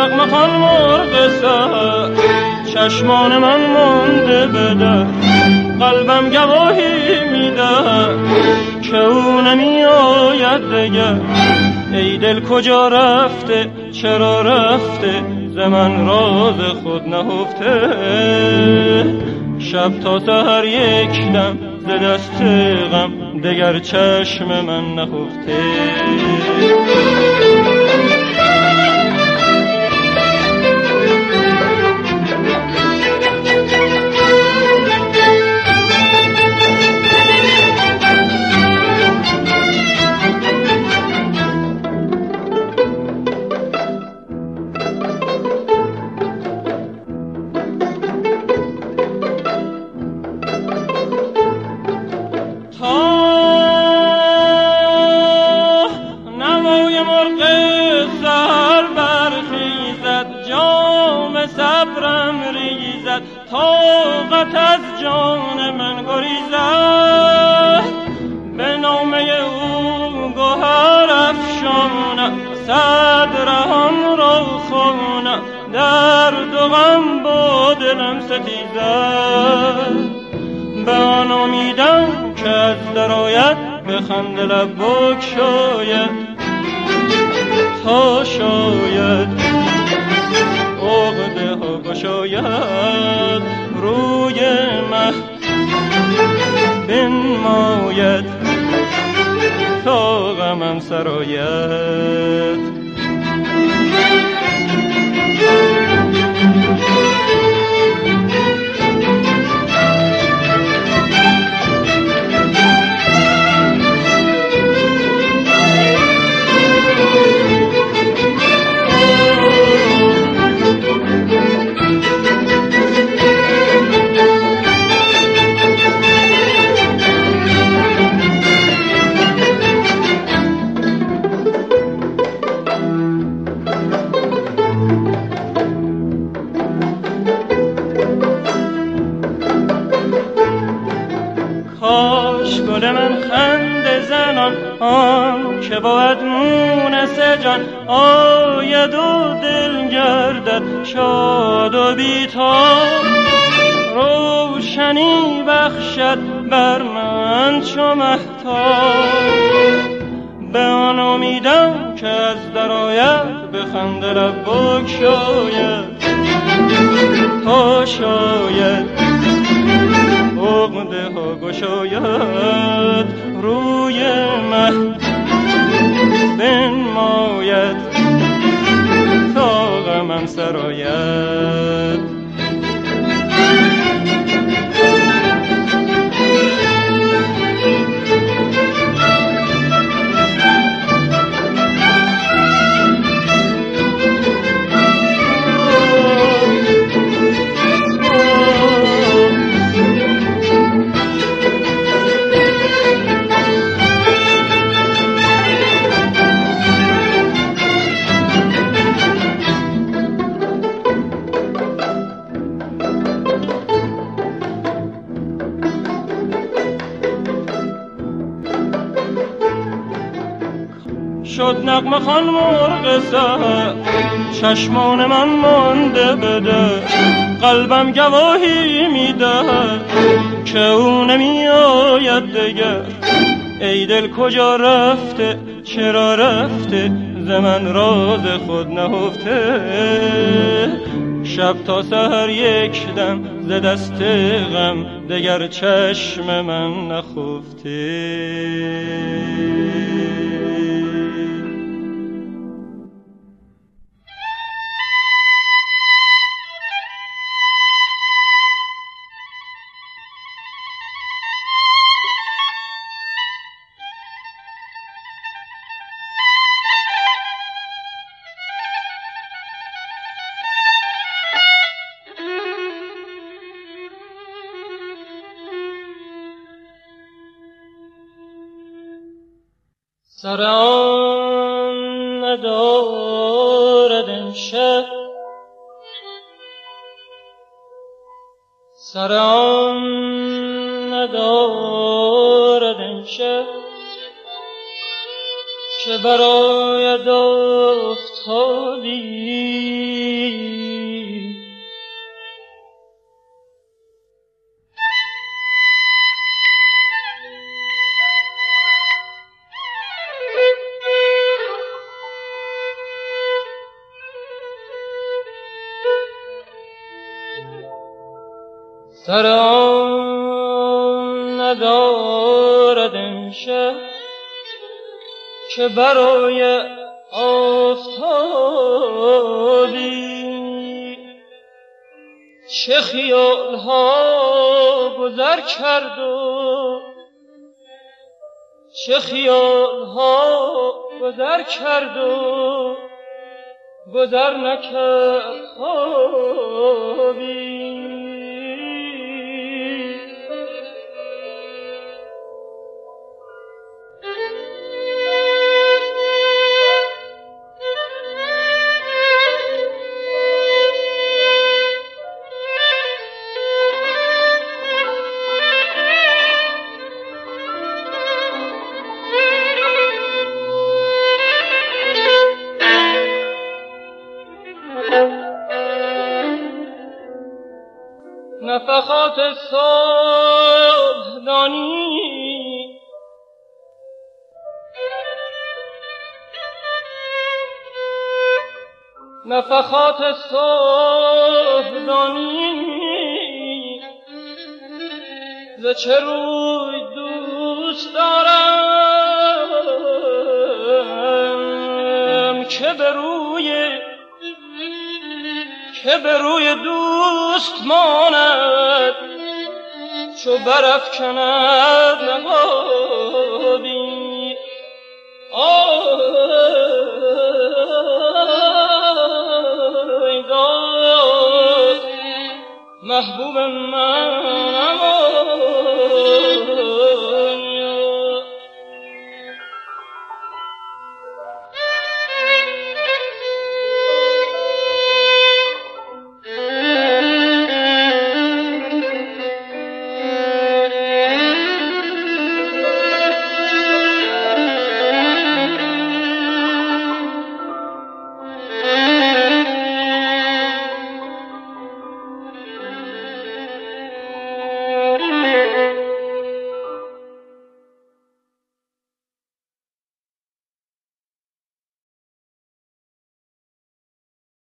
نغمه خوان مرغ سحر چشمان من مانده به در قلبم گواهی میده که او نمی آید دگر ای دل کجا رفته چرا رفته ز من راز خود نهفته شب تا سحر یک دم ز دست غم دگر چشم من نخفته طاقت از جان من گریزد به نامه او گوهر افشانم صدرهم را خوانم درد و غم با دلم ستیزد به آن امیدم که از درآید به خنده لب بگشاید تا شاید عقده ها گشاید روی مه بنماید تا غمم سرآید که باید مونس جان آید و دل گردد شاد و بیتاب روشنی بخشد بر من چو مهتاب به آن امیدم که از درآید به خنده لب بگشاید تا شاید عقده ها گشاید روی مه بنماید تا غمم سرآید شد نغمه خوان مرغ سحر چشمان من مانده به در قلبم گواهی میدهد که او نمی آید دگر ای دل کجا رفته چرا رفته ز من راز خود نهفته شب تا سحر یک دم ز دست غم دگر چشم من نخفته سر آن ندارد امشب سر آن ندارد امشب که برآید آفتابی سر آن ندارد امشب که برای آفتابی چه خیال ها گذر کرد و چه خیال ها گذر کرد و گذر نکرد خوابی نفخات صبحدانی نفخات صبحدانی ز چه روی دوست دارم که به روی دوست ماند چو برافکند